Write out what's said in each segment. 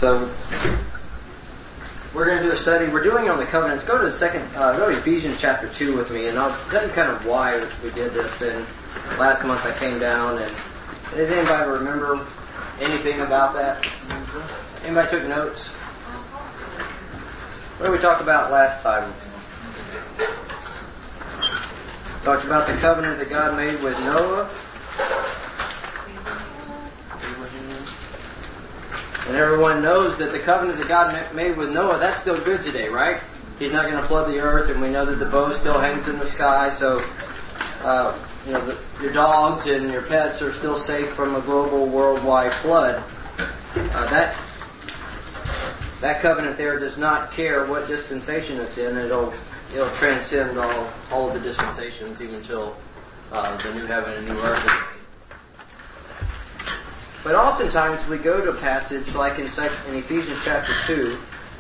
So we're going to do a study. We're doing it on the covenants. Go to Ephesians chapter 2 with me, and I'll tell you kind of why we did this. And last month I came down, and does anybody remember anything about that? Anybody took notes? What did we talk about last time? Talked about the covenant that God made with Noah. And everyone knows that the covenant that God made with Noah, that's still good today, right? He's not going to flood the earth, and we know that the bow still hangs in the sky. So, your dogs and your pets are still safe from a global, worldwide flood. That covenant there does not care what dispensation it's in. It'll transcend all of the dispensations, even until the new heaven and new earth is made. But oftentimes we go to a passage like in Ephesians chapter 2,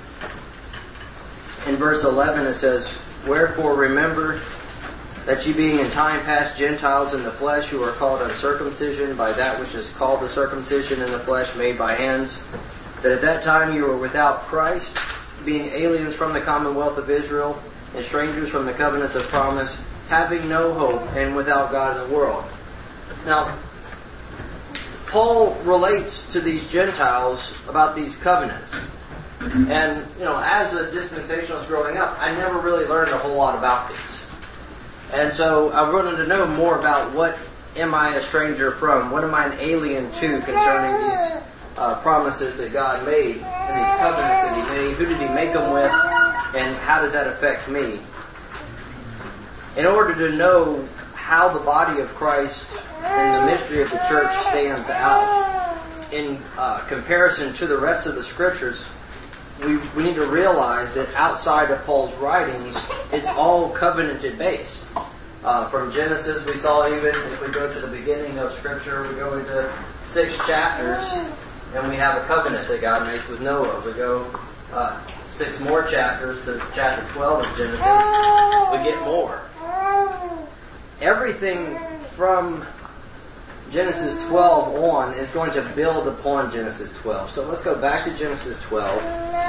in verse 11 it says, "Wherefore remember that ye being in time past Gentiles in the flesh, who are called uncircumcision by that which is called the circumcision in the flesh made by hands, that at that time you were without Christ, being aliens from the commonwealth of Israel, and strangers from the covenants of promise, having no hope, and without God in the world." Now, Paul relates to these Gentiles about these covenants. And, as a dispensationalist growing up, I never really learned a whole lot about these. And so I wanted to know more about what am I a stranger from? What am I an alien to concerning these promises that God made and these covenants that He made? Who did He make them with? And how does that affect me? In order to know how the body of Christ and the mystery of the church stands out in comparison to the rest of the Scriptures, we need to realize that outside of Paul's writings, it's all covenanted based. From Genesis, we saw, even if we go to the beginning of Scripture, we go into 6 chapters, and we have a covenant that God makes with Noah. We go 6 more chapters to chapter 12 of Genesis, we get more. Everything from Genesis 12 on is going to build upon Genesis 12. So let's go back to Genesis 12.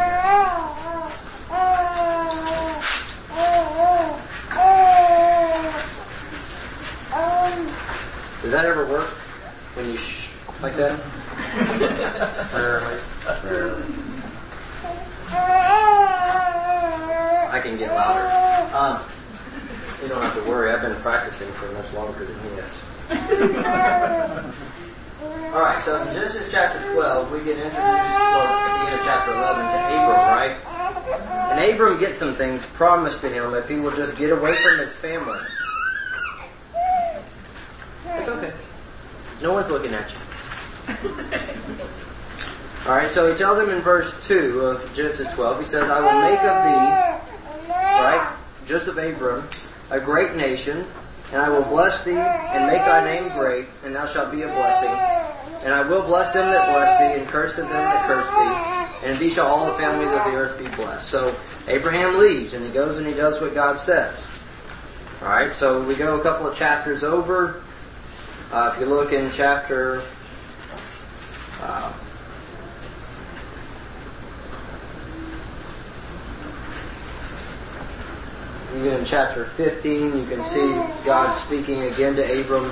Does that ever work when you like that? I can get louder. You don't have to worry. I've been practicing for much longer than he has. Alright, so in Genesis chapter 12, we get introduced, at the end of chapter 11, to Abram, right? And Abram gets some things promised to him if he will just get away from his family. It's okay. No one's looking at you. Alright, so he tells him in verse 2 of Genesis 12, he says, "I will make of thee," right, just of Abram, "a great nation, and I will bless thee, and make thy name great, and thou shalt be a blessing. And I will bless them that bless thee, and curse them that curse thee. And in thee shall all the families of the earth be blessed." So Abraham leaves, and he goes and he does what God says. Alright, so we go a couple of chapters over. If you look in chapter... even in chapter 15, you can see God speaking again to Abram.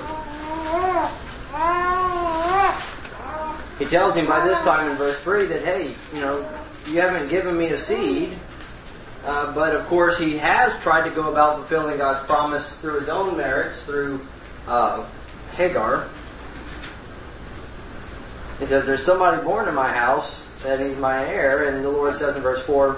He tells him by this time in verse 3 that, hey, you haven't given me a seed. But of course, he has tried to go about fulfilling God's promise through his own merits, through Hagar. He says, "There's somebody born in my house, that he's my heir." And the Lord says in verse 4,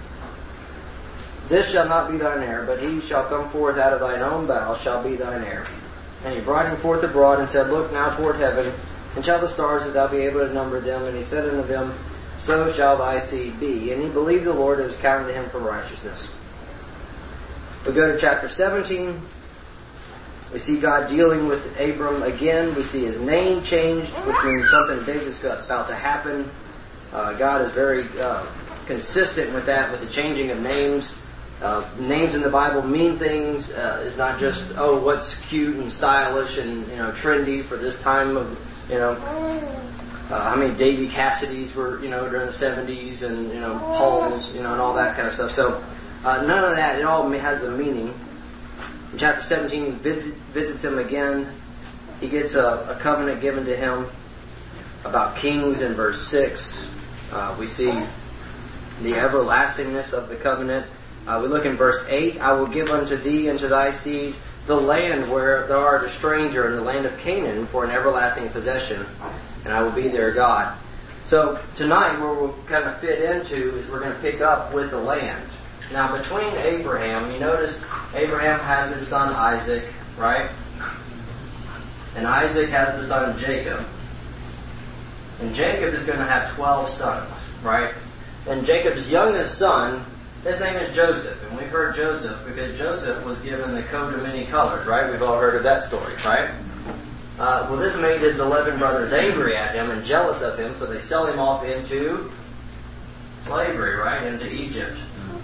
"This shall not be thine heir, but he shall come forth out of thine own bowels, shall be thine heir." And he brought him forth abroad, and said, "Look now toward heaven, and shall the stars, that thou be able to number them? And he said unto them, So shall thy seed be. And he believed the Lord, and it was counted to him for righteousness." We go to chapter 17. We see God dealing with Abram again. We see his name changed, which means something big is about to happen. God is very consistent with that, with the changing of names. Names in the Bible mean things. It's not just, what's cute and stylish and trendy for this time of how many Davy Cassidys were, during the 70s, and, Pauls, and all that kind of stuff. So none of that. It all has a meaning. In chapter 17, he visits him again. He gets a covenant given to him about kings in verse 6. We see the everlastingness of the covenant. We look in verse 8. I will give unto thee and to thy seed the land where thou art a stranger, in the land of Canaan, for an everlasting possession, and I will be their God. So tonight, where we'll kind of fit into is we're going to pick up with the land. Now, between Abraham, you notice Abraham has his son Isaac, right? And Isaac has the son Jacob. And Jacob is going to have 12 sons, right? And Jacob's youngest son, his name is Joseph. And we've heard Joseph because Joseph was given the coat of many colors, right? We've all heard of that story, right? Well, this made his 11 brothers angry at him and jealous of him, so they sell him off into slavery, right? Into Egypt.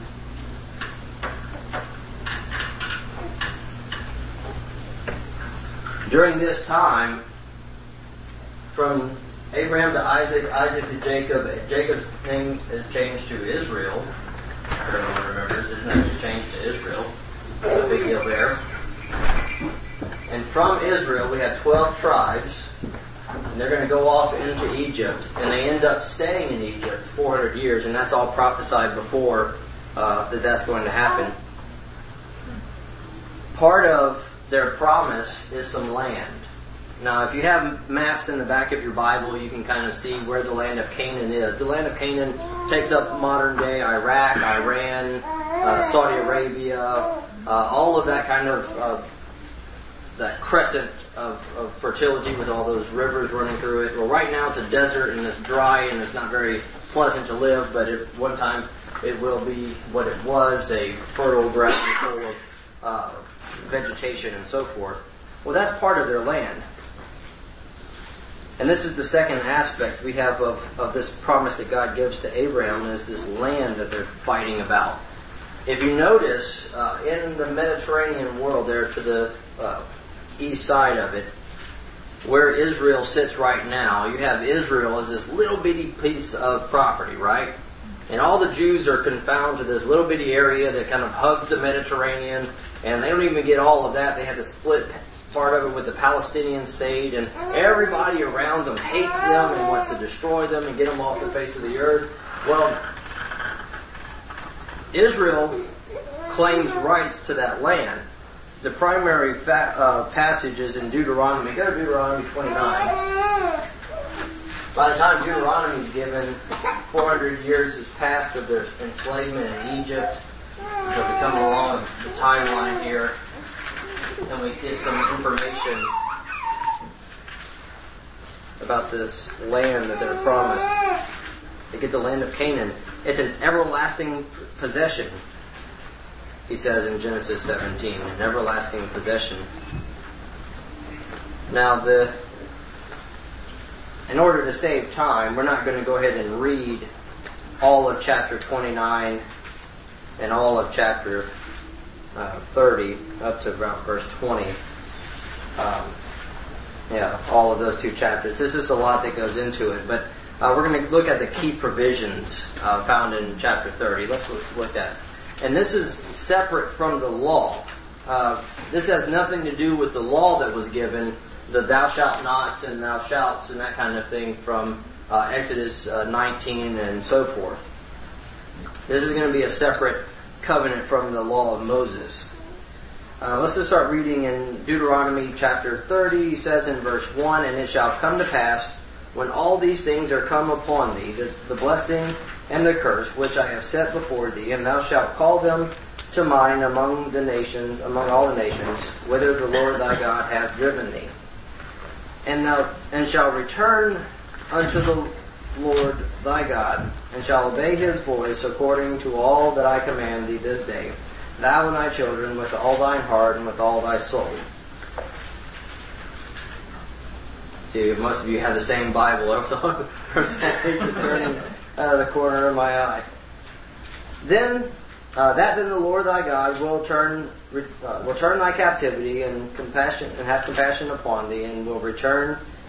During this time, from Abraham to Isaac, Isaac to Jacob, Jacob's name is changed to Israel. If everyone remembers, his name is changed to Israel. No big deal there. And from Israel, we have 12 tribes, and they're going to go off into Egypt, and they end up staying in Egypt 400 years, and that's all prophesied before that's going to happen. Part of their promise is some land. Now, if you have maps in the back of your Bible, you can kind of see where the land of Canaan is. The land of Canaan takes up modern-day Iraq, Iran, Saudi Arabia, all of that kind of that crescent of fertility with all those rivers running through it. Well, right now it's a desert and it's dry and it's not very pleasant to live, but at one time it will be what it was, a fertile ground full of vegetation and so forth. Well, that's part of their land. And this is the second aspect we have of this promise that God gives to Abraham, is this land that they're fighting about. If you notice, in the Mediterranean world, there to the east side of it, where Israel sits right now, you have Israel as this little bitty piece of property, right? And all the Jews are confined to this little bitty area that kind of hugs the Mediterranean, and they don't even get all of that. They have to split part of it with the Palestinian state, and everybody around them hates them and wants to destroy them and get them off the face of the earth. Well, Israel claims rights to that land. The primary passage is in Deuteronomy. Go to Deuteronomy 29. By the time Deuteronomy is given, 400 years has passed of their enslavement in Egypt. So we come along the timeline here, and we get some information about this land that they're promised. They get the land of Canaan. It's an everlasting possession, he says in Genesis 17. An everlasting possession. Now, in order to save time, we're not going to go ahead and read all of chapter 29 and all of chapter 30 up to around verse 20. All of those two chapters. There's just a lot that goes into it, but we're going to look at the key provisions found in chapter 30. Let's look at it. And this is separate from the law. This has nothing to do with the law that was given, the thou shalt nots and thou shalts and that kind of thing from Exodus 19 and so forth. This is going to be a separate covenant from the law of Moses. Let's just start reading in Deuteronomy chapter 30. He says in verse 1, And it shall come to pass, when all these things are come upon thee, the blessing and the curse which I have set before thee, and thou shalt call them to mind among the nations, among all the nations, whither the Lord thy God hath driven thee. And shall return unto the Lord thy God, and shall obey his voice according to all that I command thee this day, thou and thy children, with all thine heart and with all thy soul. See, most of you have the same Bible. I'm just turning out of the corner of my eye. Then the Lord thy God will turn thy captivity and have compassion upon thee, and will return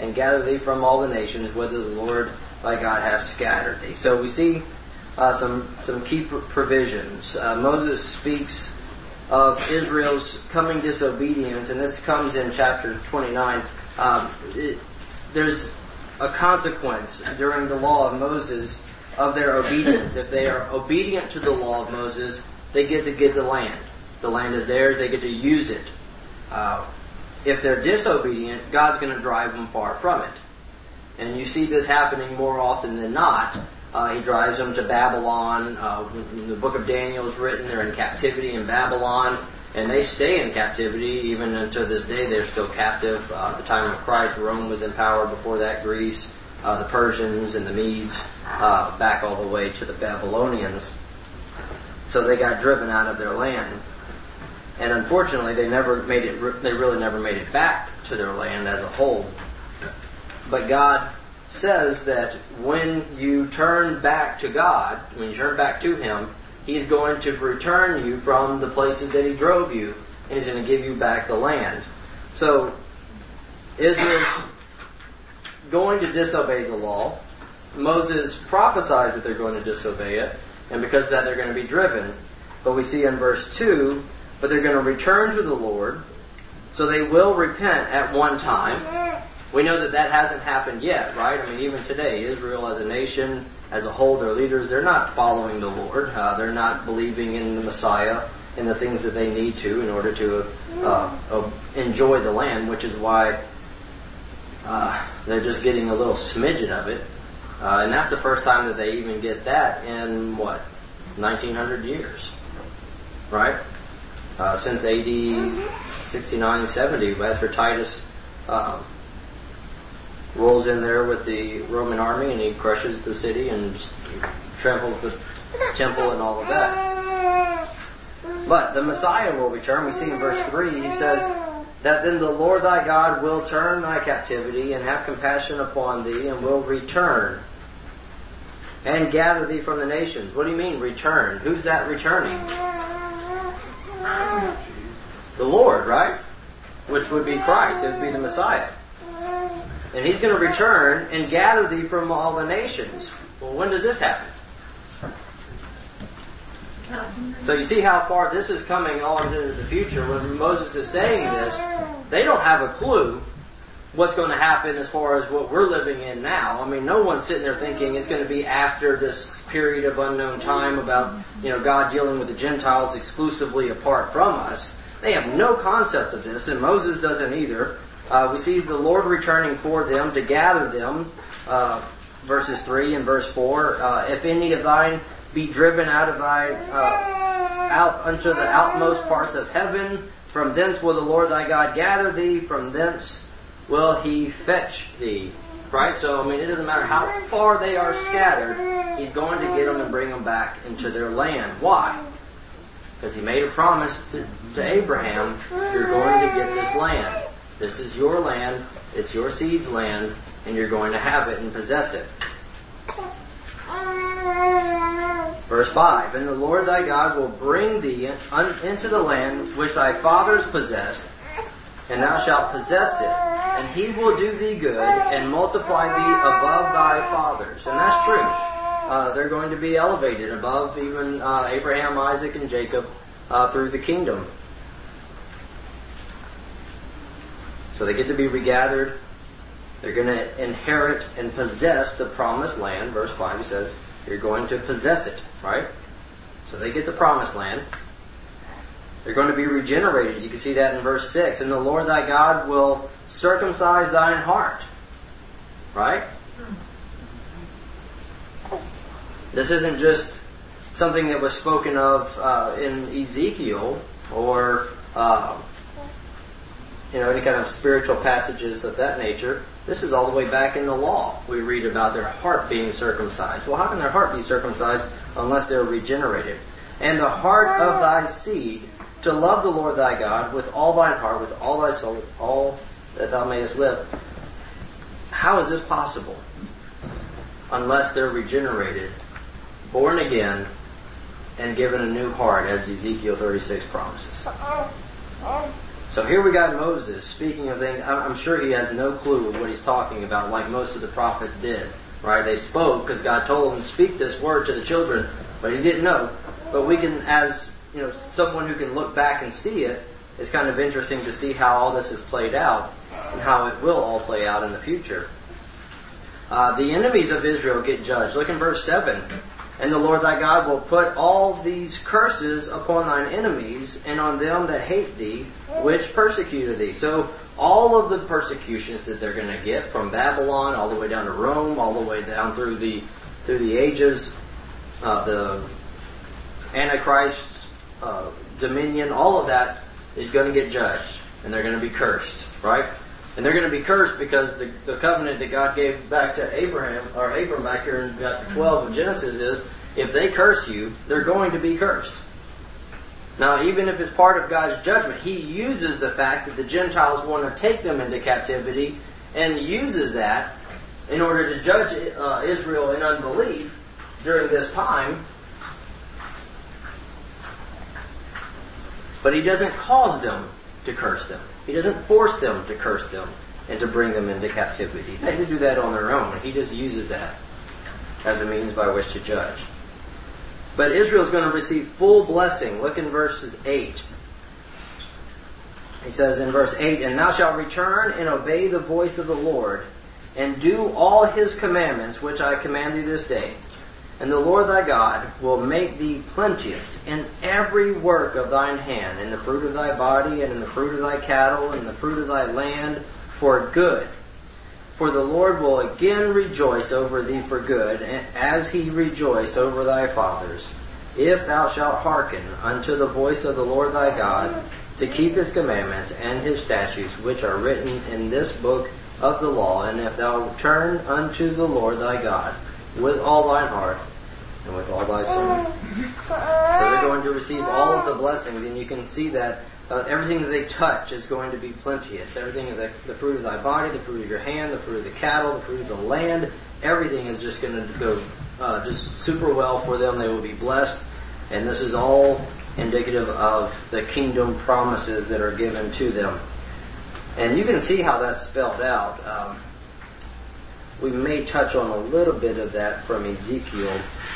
and gather thee from all the nations, whither the Lord thy God hath scattered thee. So we see some key provisions. Moses speaks of Israel's coming disobedience, and this comes in chapter 29. There's a consequence during the law of Moses of their obedience. If they are obedient to the law of Moses, they get to get the land. The land is theirs, they get to use it. If they're disobedient, God's going to drive them far from it. And you see this happening more often than not. He drives them to Babylon. When the book of Daniel is written, they're in captivity in Babylon. And they stay in captivity even until this day. They're still captive. At the time of Christ, Rome was in power. Before that, Greece, the Persians and the Medes, back all the way to the Babylonians. So they got driven out of their land. And unfortunately, they really never made it back to their land as a whole. But God says that when you turn back to God, when you turn back to Him, He's going to return you from the places that He drove you, and He's going to give you back the land. So, Israel's going to disobey the law. Moses prophesies that they're going to disobey it, and because of that they're going to be driven. But we see in verse 2, but they're going to return to the Lord, so they will repent at one time. We know that hasn't happened yet, right? I mean, even today, Israel as a nation, as a whole, their leaders, they're not following the Lord. They're not believing in the Messiah and the things that they need to in order to enjoy the land, which is why they're just getting a little smidgen of it. And that's the first time that they even get that in, 1900 years, right? Since AD 69, 70, after Titus rolls in there with the Roman army and he crushes the city and tramples the temple and all of that. But the Messiah will return. We see in verse 3, he says, that then the Lord thy God will turn thy captivity and have compassion upon thee and will return and gather thee from the nations. What do you mean, return? Who's that returning? The Lord, right? Which would be Christ. It would be the Messiah. And He's going to return and gather thee from all the nations. Well, when does this happen? So you see how far this is coming on into the future. When Moses is saying this, they don't have a clue what's going to happen as far as what we're living in now. I mean, no one's sitting there thinking it's going to be after this period of unknown time about, God dealing with the Gentiles exclusively apart from us. They have no concept of this, and Moses doesn't either. We see the Lord returning for them to gather them, verses 3 and verse 4. If any of thine be driven out unto the outmost parts of heaven, from thence will the Lord thy God gather thee, from thence will He fetch thee. Right? So, it doesn't matter how far they are scattered, He's going to get them and bring them back into their land. Why? Because He made a promise to Abraham, you're going to get this land. This is your land, it's your seed's land, and you're going to have it and possess it. Verse 5, and the Lord thy God will bring thee into the land which thy fathers possessed, and thou shalt possess it, and He will do thee good, and multiply thee above thy fathers. And that's true. They're going to be elevated above even Abraham, Isaac, and Jacob through the kingdom. So they get to be regathered. They're going to inherit and possess the promised land. Verse 5, he says, you're going to possess it, right? So they get the promised land. They're going to be regenerated. You can see that in verse 6. And the Lord thy God will circumcise thine heart. Right? This isn't just something that was spoken of in Ezekiel or any kind of spiritual passages of that nature. This is all the way back in the law. We read about their heart being circumcised. Well, how can their heart be circumcised unless they're regenerated? And the heart of thy seed, to love the Lord thy God with all thine heart, with all thy soul, with all that thou mayest live. How is this possible? Unless they're regenerated, born again, and given a new heart, as Ezekiel 36 promises. So here we got Moses speaking of things. I'm sure he has no clue of what he's talking about, like most of the prophets did. Right? They spoke because God told them to speak this word to the children, but he didn't know. But we can, as someone who can look back and see it, it's kind of interesting to see how all this is played out and how it will all play out in the future. The enemies of Israel get judged. Look in verse 7. And the Lord thy God will put all these curses upon thine enemies and on them that hate thee, which persecuted thee. So all of the persecutions that they're going to get from Babylon all the way down to Rome, all the way down through the ages, the Antichrist's dominion, all of that is going to get judged, and they're going to be cursed, right? And they're going to be cursed because the covenant that God gave back to Abram back here in chapter 12 of Genesis is, if they curse you, they're going to be cursed. Now, even if it's part of God's judgment, He uses the fact that the Gentiles want to take them into captivity and uses that in order to judge Israel in unbelief during this time. But He doesn't cause them to curse them. He doesn't force them to curse them and to bring them into captivity. They can do that on their own. He just uses that as a means by which to judge. But Israel is going to receive full blessing. Look in verses 8. He says in verse 8, And thou shalt return and obey the voice of the Lord, and do all His commandments which I command thee this day. And the Lord thy God will make thee plenteous in every work of thine hand, in the fruit of thy body, and in the fruit of thy cattle, and in the fruit of thy land, for good. For the Lord will again rejoice over thee for good, as He rejoiced over thy fathers, if thou shalt hearken unto the voice of the Lord thy God, to keep His commandments and His statutes, which are written in this book of the law, and if thou turn unto the Lord thy God with all thine heart, and with all thy soul. So they're going to receive all of the blessings, and you can see that everything that they touch is going to be plenteous. Everything of the fruit of thy body, the fruit of your hand, the fruit of the cattle, the fruit of the land, everything is just going to go just super well for them. They will be blessed, and this is all indicative of the kingdom promises that are given to them. And you can see how that's spelled out. We may touch on a little bit of that from Ezekiel.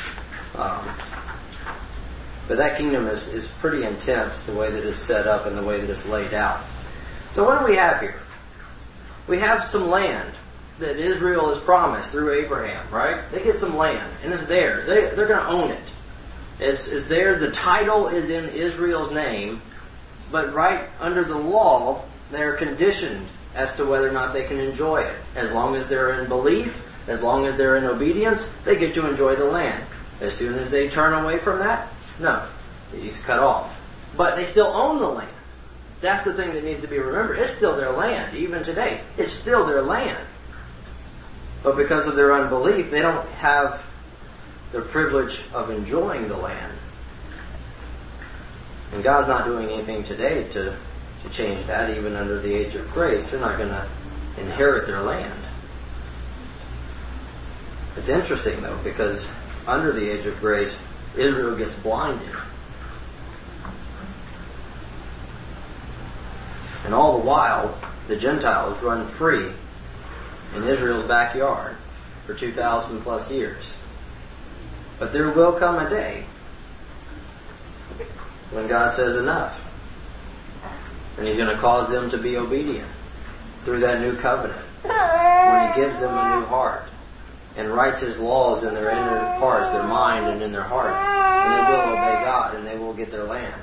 But that kingdom is pretty intense, the way that it's set up and the way that it's laid out. So what do we have here? We have some land that Israel is promised through Abraham, right? They get some land, and it's theirs. They're going to own it. It's there. The title is in Israel's name, but right under the law, they're conditioned as to whether or not they can enjoy it. As long as they're in belief, as long as they're in obedience, they get to enjoy the land. As soon as they turn away from that, no, he's cut off. But they still own the land. That's the thing that needs to be remembered. It's still their land, even today. It's still their land. But because of their unbelief, they don't have the privilege of enjoying the land. And God's not doing anything today to change that, even under the age of grace. They're not going to inherit their land. It's interesting, though, because under the age of grace, Israel gets blinded. And all the while, the Gentiles run free in Israel's backyard for 2,000 plus years. But there will come a day when God says enough. And He's going to cause them to be obedient through that new covenant. When He gives them a new heart and writes His laws in their inner parts, their mind and in their heart. And they will obey God and they will get their land.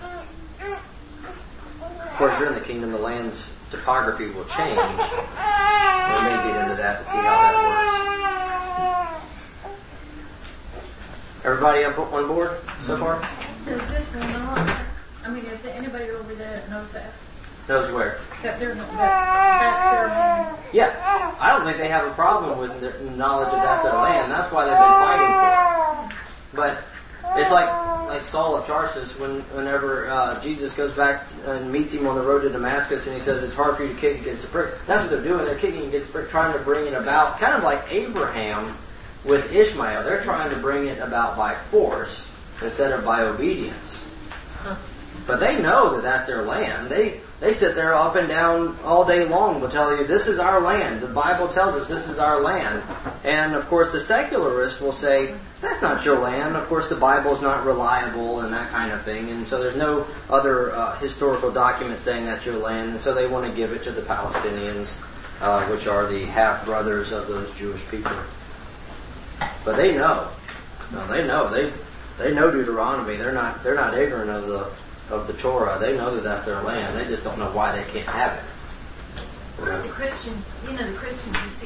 Of course, during the kingdom, the land's topography will change. We may get into that to see how that works. Everybody on board so far? Does this not, is there anybody over there that knows that? Knows where? That's their land. Yeah. I don't think they have a problem with the knowledge of that's their land. That's why they've been fighting for it. But it's like Saul of Tarsus whenever Jesus goes back and meets him on the road to Damascus and he says it's hard for you to kick against the prick. That's what they're doing. They're kicking against the prick, trying to bring it about. Kind of like Abraham with Ishmael. They're trying to bring it about by force instead of by obedience. But they know that that's their land. They sit there up and down all day long will tell you, this is our land. The Bible tells us this is our land. And, of course, the secularist will say, that's not your land. Of course, the Bible is not reliable and that kind of thing. And so there's no other historical document saying that's your land. And so they want to give it to the Palestinians, which are the half-brothers of those Jewish people. But they know. No, they know. They know Deuteronomy. They're not ignorant of the Torah. They know that that's their land. They just don't know why they can't have it. The Christians, you see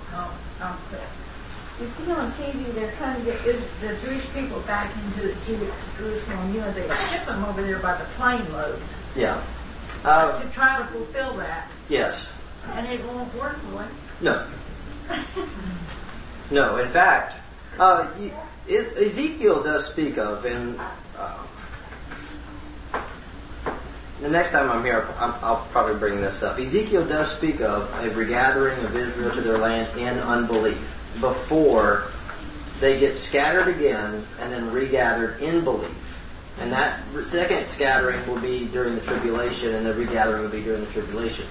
on TV, they're trying to get the Jewish people back into Jerusalem. They ship them over there by the plane loads. Yeah. To try to fulfill that. Yes. And it won't work, will it? No. No. In fact, Ezekiel does speak of, and the next time I'm here, I'll probably bring this up. Ezekiel does speak of a regathering of Israel to their land in unbelief before they get scattered again and then regathered in belief. And that second scattering will be during the tribulation, and the regathering will be during the tribulation.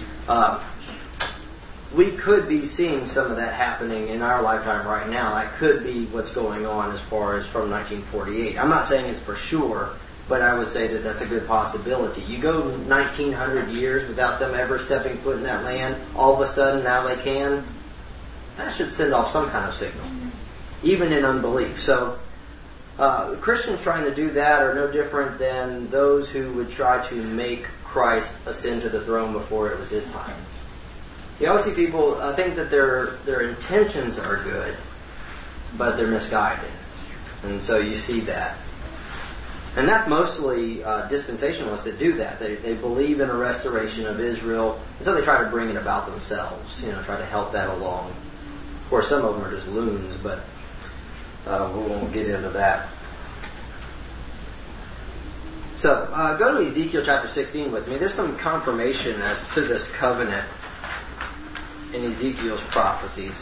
We could be seeing some of that happening in our lifetime right now. That could be what's going on as far as from 1948. I'm not saying it's for sure, but I would say that that's a good possibility. You go 1900 years without them ever stepping foot in that land, all of a sudden now they can. That should send off some kind of signal, even in unbelief. So Christians trying to do that are no different than those who would try to make Christ ascend to the throne before it was His time. You always see people think that their intentions are good, but they're misguided. And so you see that. And that's mostly dispensationalists that do that. They believe in a restoration of Israel, and so they try to bring it about themselves, try to help that along. Of course, some of them are just loons, but we won't get into that. So, go to Ezekiel chapter 16 with me. There's some confirmation as to this covenant in Ezekiel's prophecies.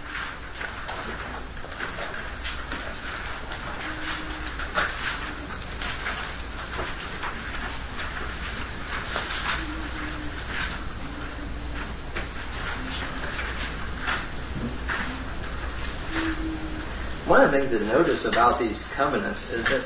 One of the things to notice about these covenants is that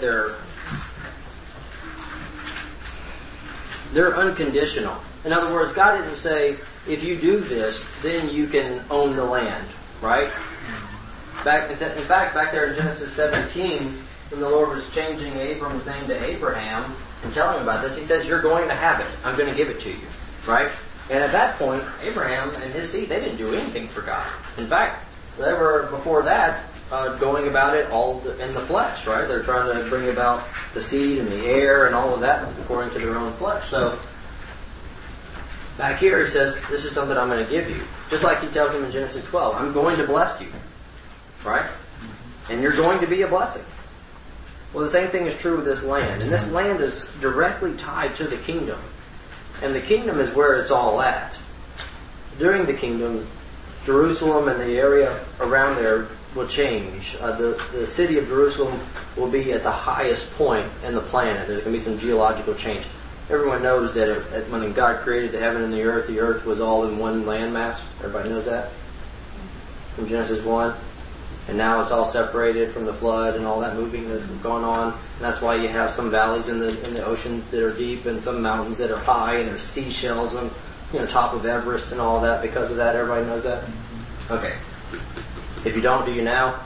they're unconditional. In other words, God didn't say, if you do this, then you can own the land, right? In fact, back there in Genesis 17, when the Lord was changing Abram's name to Abraham and telling him about this, He says, you're going to have it. I'm going to give it to you, right? And at that point, Abraham and his seed, they didn't do anything for God. In fact, they were, before that, going about it all in the flesh, right? They're trying to bring about the seed and the heir and all of that according to their own flesh. So, back here He says, this is something I'm going to give you. Just like He tells him in Genesis 12, I'm going to bless you, right? And you're going to be a blessing. Well, the same thing is true with this land. And this land is directly tied to the kingdom. And the kingdom is where it's all at. During the kingdom, Jerusalem and the area around there will change. The city of Jerusalem will be at the highest point in the planet. There's going to be some geological change. Everyone knows that when God created the heaven and the earth was all in one landmass. Everybody knows that? From Genesis 1. And now it's all separated from the flood and all that moving that's going on. And that's why you have some valleys in the oceans that are deep and some mountains that are high, and there's seashells on top of Everest and all that because of that. Everybody knows that? Okay. If you don't, do you now?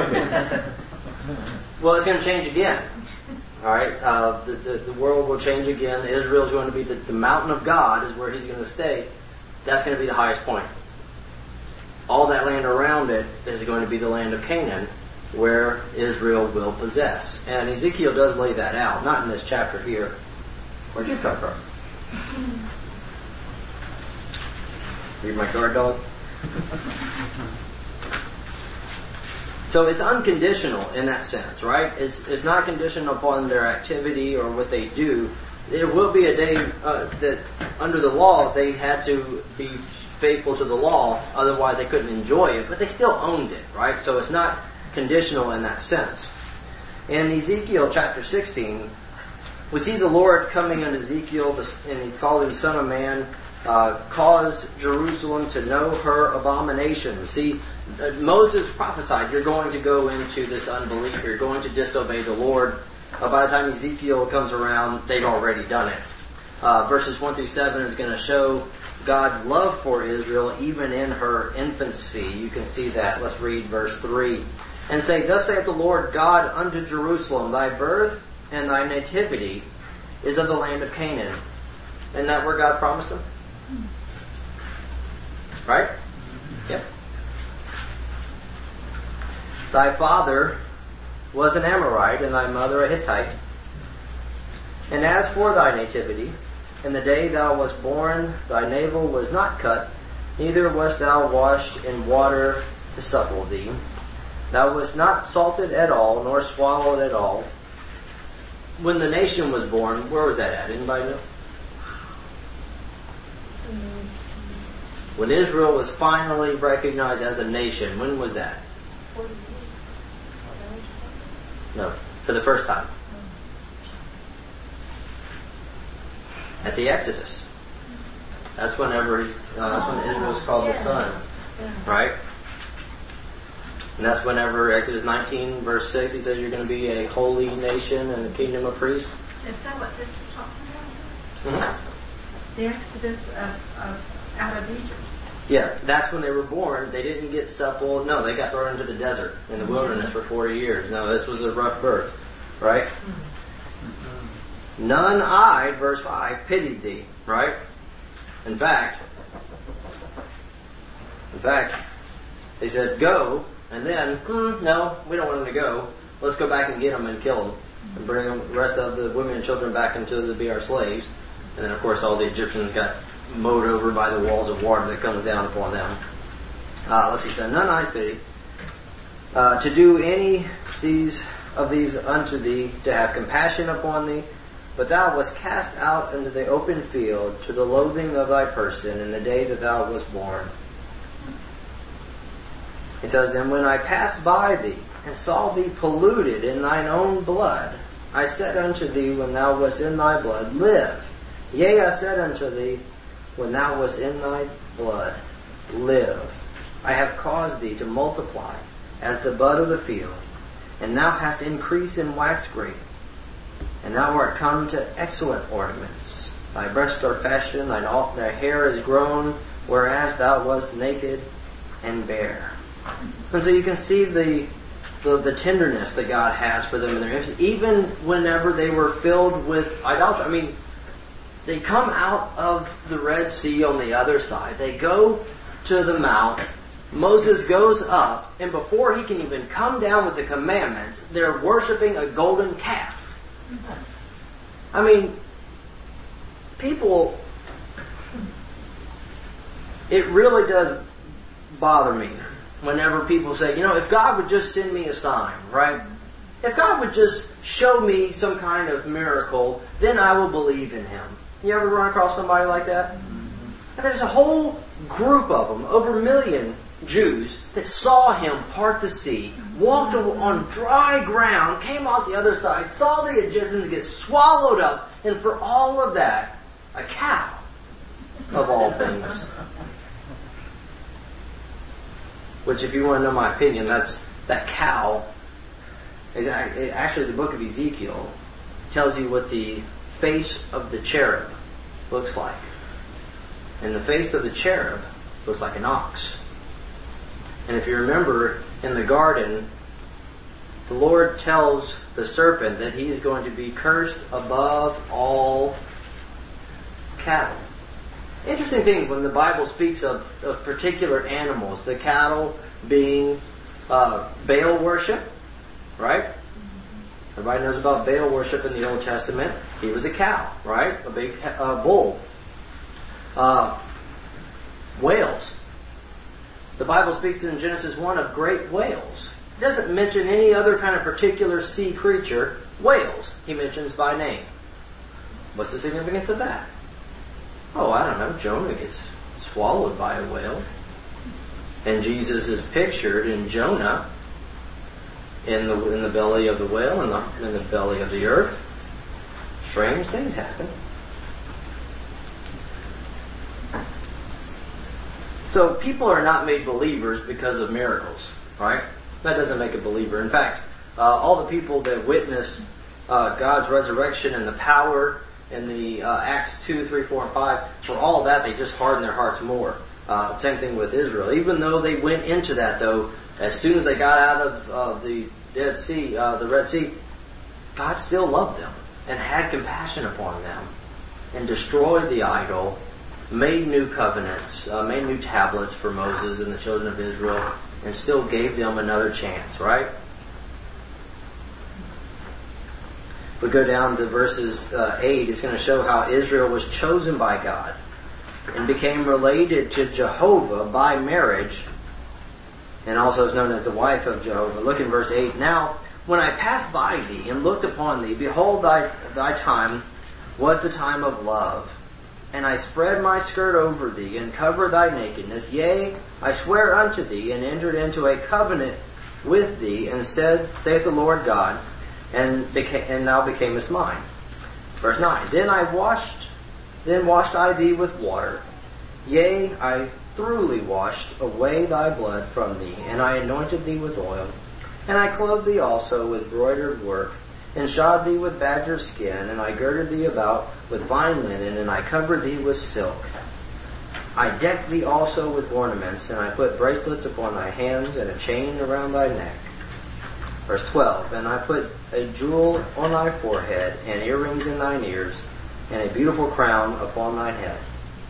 Well, it's going to change again. All right? The world will change again. Israel is going to be the mountain of God is where He's going to stay. That's going to be the highest point. All that land around it is going to be the land of Canaan, where Israel will possess. And Ezekiel does lay that out. Not in this chapter here. Where'd you come from? Read my guard dog? So it's unconditional in that sense, right? It's not conditional upon their activity or what they do. There will be a day that under the law they had to be faithful to the law, otherwise they couldn't enjoy it, but they still owned it, right? So it's not conditional in that sense. In Ezekiel chapter 16, We see the Lord coming unto Ezekiel, and He called him Son of Man, cause Jerusalem to know her abominations. See, Moses prophesied, you're going to go into this unbelief, you're going to disobey the Lord. By the time Ezekiel comes around, they've already done it. Verses 1 through 7 is going to show God's love for Israel even in her infancy. You can see that. Let's read verse 3. And say, Thus saith the Lord God unto Jerusalem, Thy birth and thy nativity is of the land of Canaan. Isn't that where God promised them? Right? Yep. Thy father was an Amorite, and thy mother a Hittite. And as for thy nativity, in the day thou wast born, thy navel was not cut, neither wast thou washed in water to suckle thee. Thou wast not salted at all, nor swallowed at all. When the nation was born, where was that at? Anybody know? When Israel was finally recognized as a nation, when was that? No, for the first time. At the Exodus. That's whenever that's when Israel's called the Son, right? And that's whenever Exodus 19 verse 6, He says you're going to be a holy nation and a kingdom of priests. Is that what this is talking Mm-hmm. about? The Exodus out of Egypt. Yeah, that's when they were born. They didn't get supple. No, they got thrown into the desert in the wilderness for 40 years. No, this was a rough birth, right? None I, verse 5, pitied thee, right? In fact, they said, go, and then, no, we don't want them to go. Let's go back and get them and kill them and bring them, the rest of the women and children back to be our slaves. And then, of course, all the Egyptians got mowed over by the walls of water that comes down upon them. Let's see, so none I pity to do any of these unto thee, to have compassion upon thee, but thou wast cast out into the open field to the loathing of thy person in the day that thou wast born. He says, and when I passed by thee and saw thee polluted in thine own blood, I said unto thee when thou wast in thy blood, live. Yea, I said unto thee, when thou wast in thy blood, live. I have caused thee to multiply as the bud of the field, and thou hast increased in wax great, and thou art come to excellent ornaments. Thy breasts are fashioned, thy hair is grown, whereas thou wast naked and bare. And so you can see the tenderness that God has for them in their infancy, even whenever they were filled with idolatry. I mean, they come out of the Red Sea on the other side. They go to the mount. Moses goes up, and before he can even come down with the commandments, they're worshiping a golden calf. I mean, people, it really does bother me whenever people say, if God would just send me a sign, right? If God would just show me some kind of miracle, then I will believe in Him. You ever run across somebody like that? And there's a whole group of them, over 1 million Jews, that saw Him part the sea, walked on dry ground, came out the other side, saw the Egyptians get swallowed up, and for all of that, a cow, of all things. Which, if you want to know my opinion, that cow is actually the book of Ezekiel tells you what the face of the cherub looks like. And the face of the cherub looks like an ox. And if you remember, in the garden, the Lord tells the serpent that he is going to be cursed above all cattle. Interesting thing when the Bible speaks of particular animals, the cattle being Baal worship, right? Everybody knows about Baal worship in the Old Testament. He was a cow, right? A big bull. Whales. The Bible speaks in Genesis 1 of great whales. It doesn't mention any other kind of particular sea creature. Whales, he mentions by name. What's the significance of that? Oh, I don't know. Jonah gets swallowed by a whale. And Jesus is pictured in Jonah in the belly of the whale, in the belly of the earth. strange things happen. So people are not made believers because of miracles, right? That doesn't make a believer. In fact, all the people that witnessed God's resurrection and the power in the Acts 2, 3, 4, and 5, for all that, they just hardened their hearts more. Same thing with Israel. Even though they went into that, though, as soon as they got out of the Red Sea, God still loved them and had compassion upon them and destroyed the idol, made new covenants, made new tablets for Moses and the children of Israel, and still gave them another chance, right? If we go down to verses 8, it's going to show how Israel was chosen by God and became related to Jehovah by marriage, and also is known as the wife of Jehovah. Look in verse 8. Now, when I passed by thee and looked upon thee, behold, thy time was the time of love. And I spread my skirt over thee, and covered thy nakedness. Yea, I swear unto thee, and entered into a covenant with thee, and said, saith the Lord God, and thou becamest mine. Verse 9. Then washed I thee with water. Yea, I thoroughly washed away thy blood from thee, and I anointed thee with oil. And I clothed thee also with broidered work, and shod thee with badger skin, and I girded thee about with fine linen, and I covered thee with silk. I decked thee also with ornaments, and I put bracelets upon thy hands, and a chain around thy neck. Verse 12. And I put a jewel on thy forehead, and earrings in thine ears, and a beautiful crown upon thine head.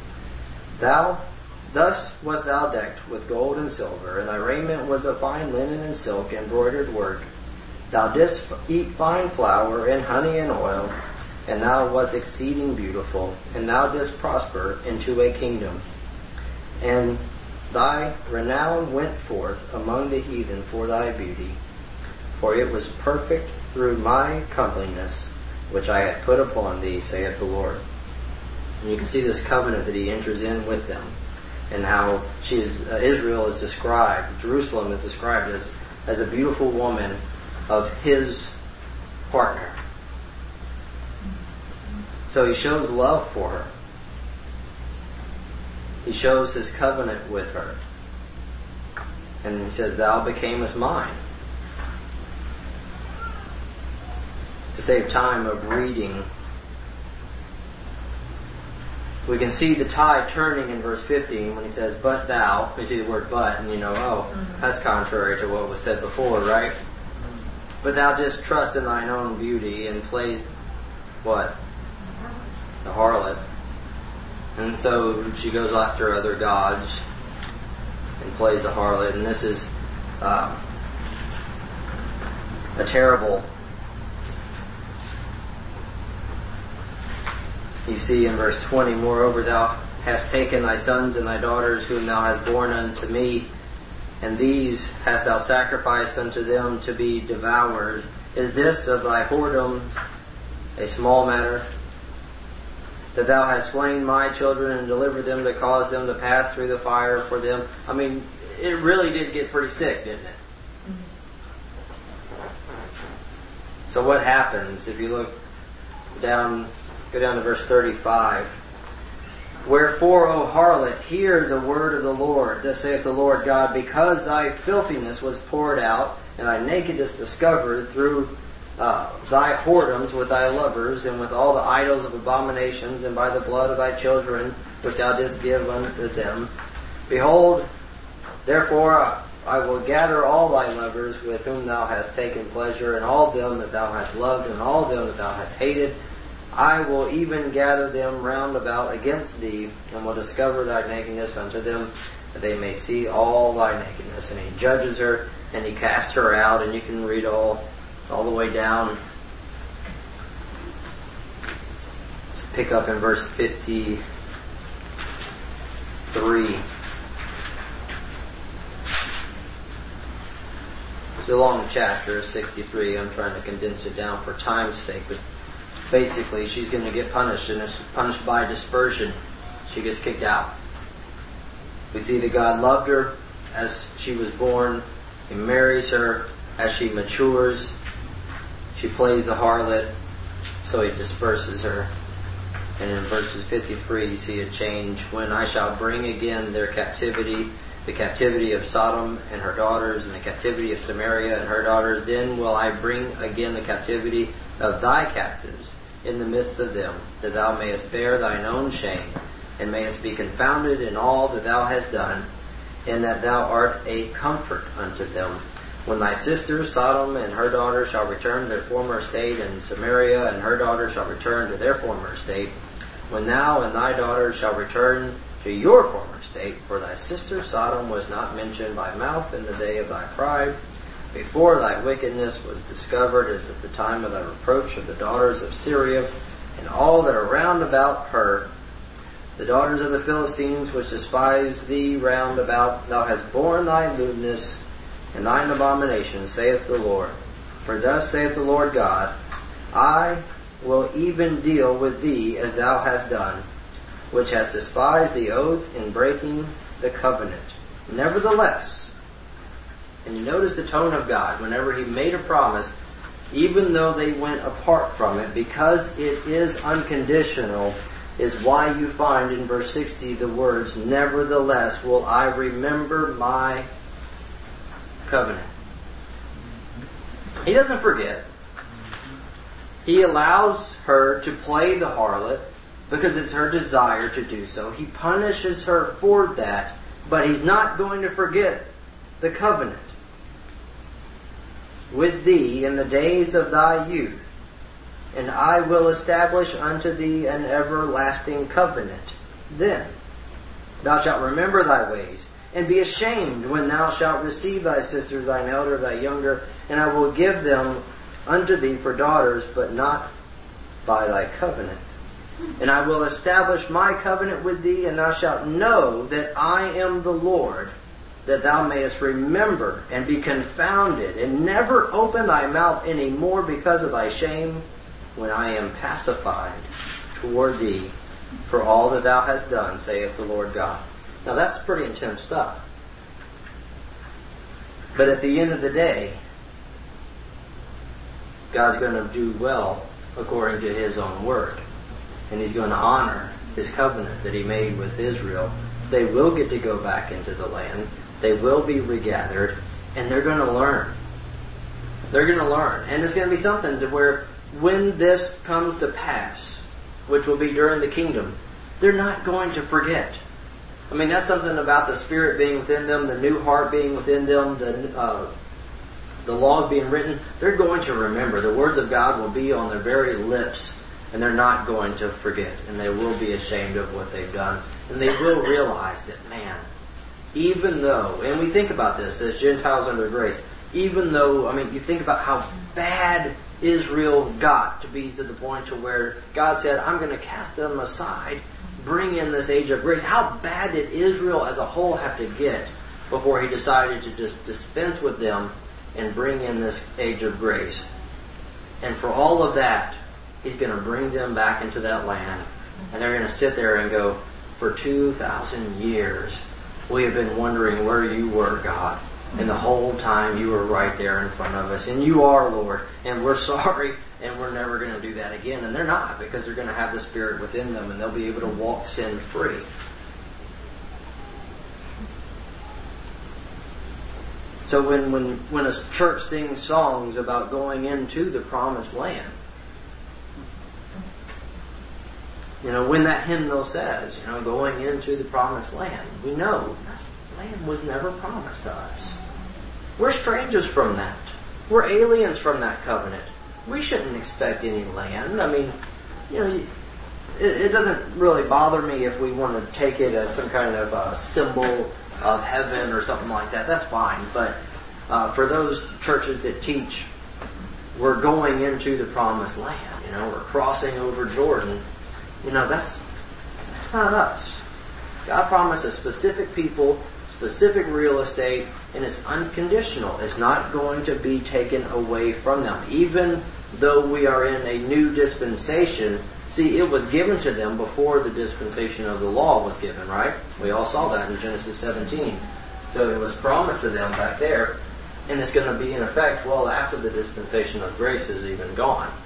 Thus wast thou decked with gold and silver, and thy raiment was of fine linen and silk and broidered work. Thou didst eat fine flour and honey and oil, and thou wast exceeding beautiful, and thou didst prosper into a kingdom. And thy renown went forth among the heathen for thy beauty, for it was perfect through my comeliness, which I had put upon thee, saith the Lord. And you can see this covenant that he enters in with them, and how Israel is described, Jerusalem is described as a beautiful woman of his partner. So he shows love for her. He shows his covenant with her. And he says, thou becamest mine. To save time of reading, we can see the tide turning in verse 15 when he says, but thou. We see the word but, and you know, that's contrary to what was said before, right? But thou didst trust in thine own beauty and played what? The harlot. And so she goes after other gods and plays the harlot. And this is a terrible. You see in verse 20, moreover thou hast taken thy sons and thy daughters whom thou hast borne unto me, and these hast thou sacrificed unto them to be devoured. Is this of thy whoredoms a small matter? That thou hast slain my children and delivered them to cause them to pass through the fire for them. I mean, it really did get pretty sick, didn't it? So what happens if you look down, go down to verse 35. Wherefore, O harlot, hear the word of the Lord. Thus saith the Lord God, because thy filthiness was poured out, and thy nakedness discovered through thy whoredoms with thy lovers, and with all the idols of abominations, and by the blood of thy children, which thou didst give unto them. Behold, therefore I will gather all thy lovers with whom thou hast taken pleasure, and all them that thou hast loved, and all them that thou hast hated. I will even gather them round about against thee, and will discover thy nakedness unto them, that they may see all thy nakedness. And he judges her, and he casts her out, and you can read all the way down. Let's pick up in verse 53. It's a long chapter, 63. I'm trying to condense it down for time's sake, but basically, she's going to get punished, and it's punished by dispersion. She gets kicked out. We see that God loved her as she was born. He marries her as she matures. She plays the harlot. So he disperses her. And in verses 53, you see a change. When I shall bring again their captivity, the captivity of Sodom and her daughters, and the captivity of Samaria and her daughters, then will I bring again the captivity of thy captives in the midst of them, that thou mayest bear thine own shame, and mayest be confounded in all that thou hast done, and that thou art a comfort unto them. When thy sister Sodom and her daughters shall return to their former estate, and Samaria and her daughters shall return to their former estate, when thou and thy daughters shall return to your former state, for thy sister Sodom was not mentioned by mouth in the day of thy pride, before thy wickedness was discovered, as at the time of thy reproach of the daughters of Syria, and all that are round about her, the daughters of the Philistines, which despise thee round about. Thou hast borne thy lewdness and thine abomination, saith the Lord. For thus saith the Lord God, I will even deal with thee as thou hast done, which hast despised the oath in breaking the covenant. Nevertheless, and you notice the tone of God, whenever He made a promise, even though they went apart from it, because it is unconditional, is why you find in verse 60 the words, nevertheless will I remember my covenant. He doesn't forget. He allows her to play the harlot because it's her desire to do so. He punishes her for that, but He's not going to forget the covenant. With thee in the days of thy youth, and I will establish unto thee an everlasting covenant. Then thou shalt remember thy ways, and be ashamed when thou shalt receive thy sisters, thine elder, thy younger, and I will give them unto thee for daughters, but not by thy covenant. And I will establish my covenant with thee, and thou shalt know that I am the Lord, that thou mayest remember and be confounded, and never open thy mouth any more because of thy shame, when I am pacified toward thee for all that thou hast done, saith the Lord God. Now that's pretty intense stuff. But at the end of the day, God's going to do well according to His own word. And He's going to honor His covenant that He made with Israel. They will get to go back into the land. They will be regathered. And they're going to learn. They're going to learn. And it's going to be something to where when this comes to pass, which will be during the kingdom, they're not going to forget. I mean, that's something about the Spirit being within them, the new heart being within them, the laws being written. They're going to remember. The words of God will be on their very lips, and they're not going to forget. And they will be ashamed of what they've done. And they will realize that, man, even though, and we think about this as Gentiles under grace, even though, I mean, you think about how bad Israel got to be to the point to where God said, I'm going to cast them aside, bring in this age of grace. How bad did Israel as a whole have to get before He decided to just dispense with them and bring in this age of grace? And for all of that, He's going to bring them back into that land. And they're going to sit there and go, for 2,000 years, we have been wondering where you were, God. And the whole time you were right there in front of us. And you are, Lord. And we're sorry. And we're never going to do that again. And they're not, because they're going to have the Spirit within them. And they'll be able to walk sin free. So when a church sings songs about going into the promised land, you know, when that hymnal says, you know, going into the promised land, we know that land was never promised to us. We're strangers from that. We're aliens from that covenant. We shouldn't expect any land. I mean, you know, it doesn't really bother me if we want to take it as some kind of a symbol of heaven or something like that. That's fine. But for those churches that teach we're going into the promised land, you know, we're crossing over Jordan, you know, that's not us. God promised a specific people, specific real estate, and it's unconditional. It's not going to be taken away from them. Even though we are in a new dispensation, see, it was given to them before the dispensation of the law was given, right? We all saw that in Genesis 17. So it was promised to them back there, and it's going to be in effect well after the dispensation of grace is even gone.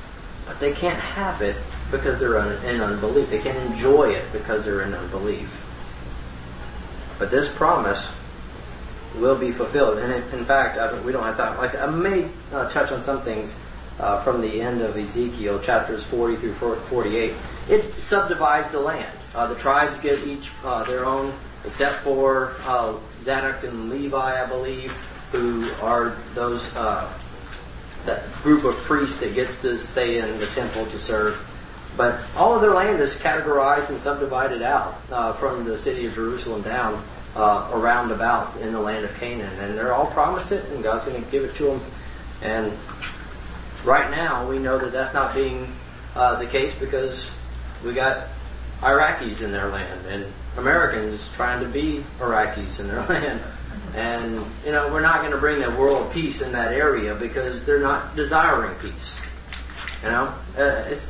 But they can't have it because they're in unbelief. They can't enjoy it because they're in unbelief. But this promise will be fulfilled. And in fact, we don't have time. I may touch on some things from the end of Ezekiel, chapters 40 through 48. It subdivides the land. The tribes get each their own, except for Zadok and Levi, I believe, who are those that group of priests that gets to stay in the temple to serve. But all of their land is categorized and subdivided out from the city of Jerusalem down around about in the land of Canaan. And they're all promised it, and God's going to give it to them. And right now, we know that that's not being the case because we got Iraqis in their land and Americans trying to be Iraqis in their land. And, we're not going to bring the world peace in that area because they're not desiring peace. It's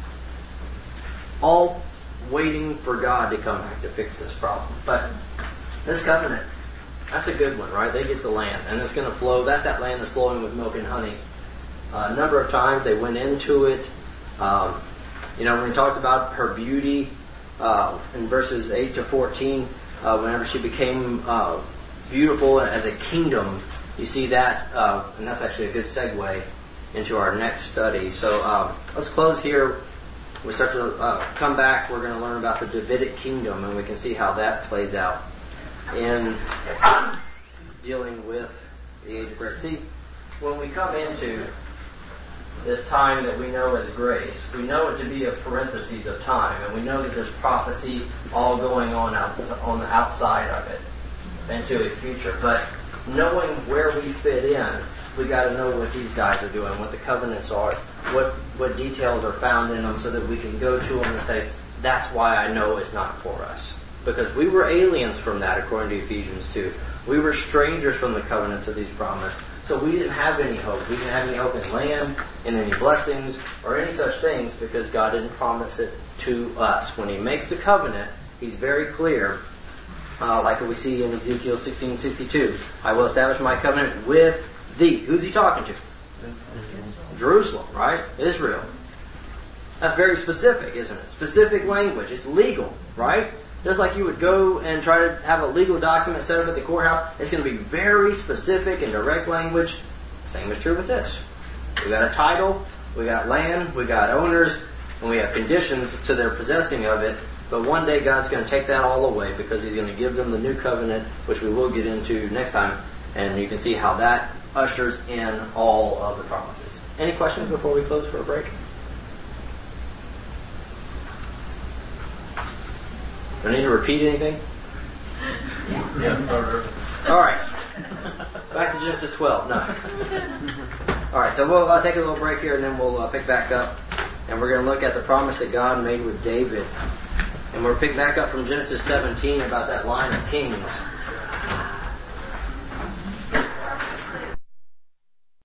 all waiting for God to come back to fix this problem. But this covenant, that's a good one, right? They get the land, and it's going to flow. That's that land that's flowing with milk and honey. A number of times they went into it. When we talked about her beauty in verses 8 to 14, whenever she became beautiful as a kingdom, you see that, and that's actually a good segue into our next study. So let's close here. We start to come back. We're going to learn about the Davidic kingdom, and we can see how that plays out in dealing with the age of grace. See, when we come into this time that we know as grace, we know it to be a parenthesis of time, and we know that there's prophecy all going on the outside of it into a future. But knowing where we fit in, we got to know what these guys are doing, what the covenants are, what details are found in them, so that we can go to them and say, that's why I know it's not for us. Because we were aliens from that, according to Ephesians 2. We were strangers from the covenants of these promises. So we didn't have any hope. We didn't have any hope in land, in any blessings, or any such things, because God didn't promise it to us. When He makes the covenant, He's very clear, like we see in Ezekiel 16:62. I will establish my covenant with thee. Who's He talking to? Jerusalem, right? Israel. That's very specific, isn't it? Specific language. It's legal, right? Just like you would go and try to have a legal document set up at the courthouse, it's going to be very specific and direct language. Same is true with this. We got a title, we got land, we got owners, and we have conditions to their possessing of it. But one day God's going to take that all away because He's going to give them the new covenant, which we will get into next time. And you can see how that ushers in all of the promises. Any questions before we close for a break? Do I need to repeat anything? Yeah. All right. Back to Genesis 12. No. All right, so we'll take a little break here, and then we'll pick back up. And we're going to look at the promise that God made with David. And we'll pick back up from Genesis 17 about that line of kings.